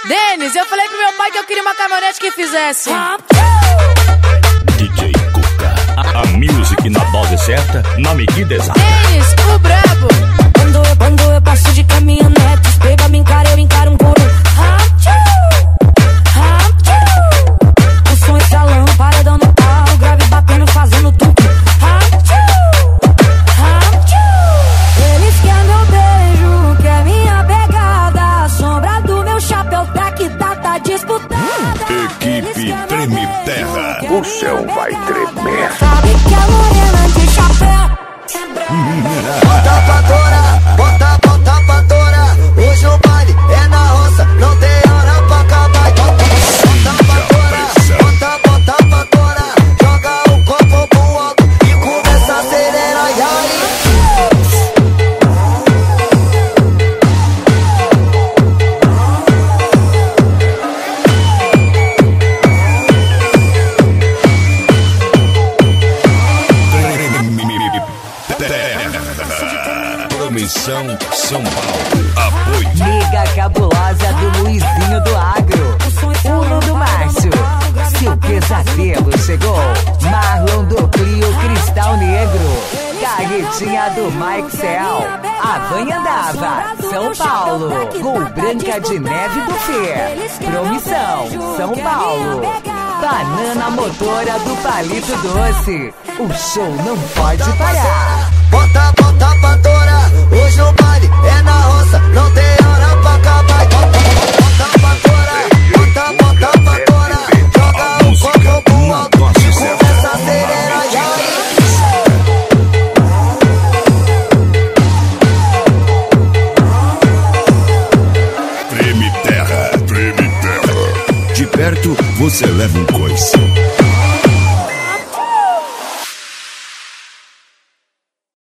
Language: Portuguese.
Denis, eu falei pro meu pai que eu queria uma caminhonete que fizesse. DJ Cuca, a music na dose certa, na medida exata. Denis, o brabo. Quando eu passo de caminhonete, pega, me encara, eu encaro um couro. O som estralando, paredão no pau, grave batendo, fazendo tudo. Eles querem meu beijo, quer minha pegada. A sombra do meu chapéu tá disputada. Equipe Treme Terra, o céu vai tremer. Sabe que a morena de chapéu. Bota pra torar, bota pra torar. Hoje o baile é na roça, não tem hora pra acabar. Bota pra torar, bota pra torar. Joga o copo pro alto e começa a acelerar. E aí? Promissão São Paulo. Apoio. Liga cabulosa do Luizinho do Agro. Uno do Márcio. Seu pesadelo chegou. Marlon do Clio Cristal Negro. Carretinha do Mike Cell. Avanhandava, São Paulo. Gol Branca de Neve do Fê. Promissão, São Paulo. Banana Motora do Palito Doce. O show não pode parar. Bota pra torar. Hoje o baile é na roça, não tem hora pra acabar. Bota pra torar, bota pra torar. Joga o copo pro alto e começa a acelerar. E aí? Treme Terra, Treme Terra. De perto você leva um coice.